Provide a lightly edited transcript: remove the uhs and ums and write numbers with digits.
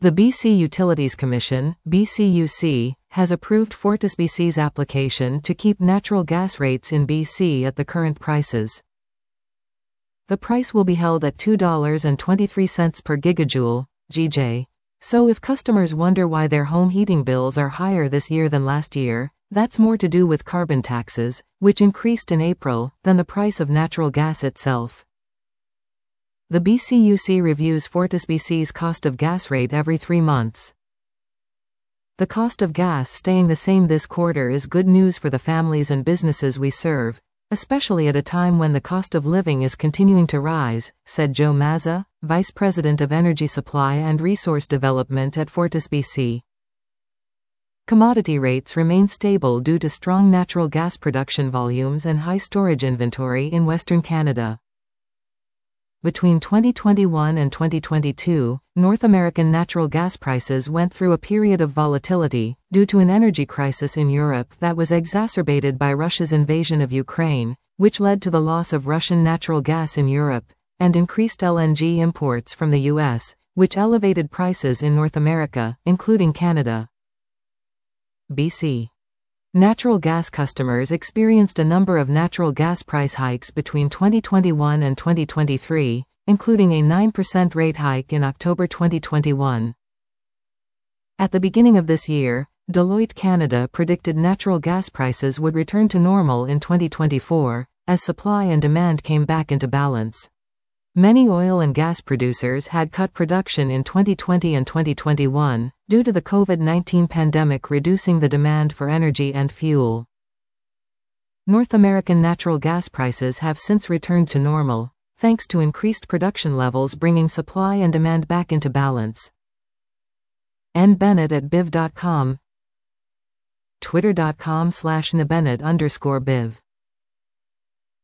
The BC Utilities Commission, BCUC, has approved FortisBC's application to keep natural gas rates in BC at the current prices. The price will be held at $2.23 per gigajoule, GJ. So if customers wonder why their home heating bills are higher this year than last year, that's more to do with carbon taxes, which increased in April, than the price of natural gas itself. The BCUC reviews FortisBC's cost of gas rate every 3 months. The cost of gas staying the same this quarter is good news for the families and businesses we serve, especially at a time when the cost of living is continuing to rise, said Joe Mazza, Vice President of Energy Supply and Resource Development at FortisBC. Commodity rates remain stable due to strong natural gas production volumes and high storage inventory in Western Canada. Between 2021 and 2022, North American natural gas prices went through a period of volatility, due to an energy crisis in Europe that was exacerbated by Russia's invasion of Ukraine, which led to the loss of Russian natural gas in Europe, and increased LNG imports from the US, which elevated prices in North America, including Canada. BC. Natural gas customers experienced a number of natural gas price hikes between 2021 and 2023, including a 9% rate hike in October 2021. At the beginning of this year, Deloitte Canada predicted natural gas prices would return to normal in 2024, as supply and demand came back into balance. Many oil and gas producers had cut production in 2020 and 2021, due to the COVID-19 pandemic reducing the demand for energy and fuel. North American natural gas prices have since returned to normal, thanks to increased production levels bringing supply and demand back into balance. N. Bennett at BIV.com. Twitter.com/NBennett_BIV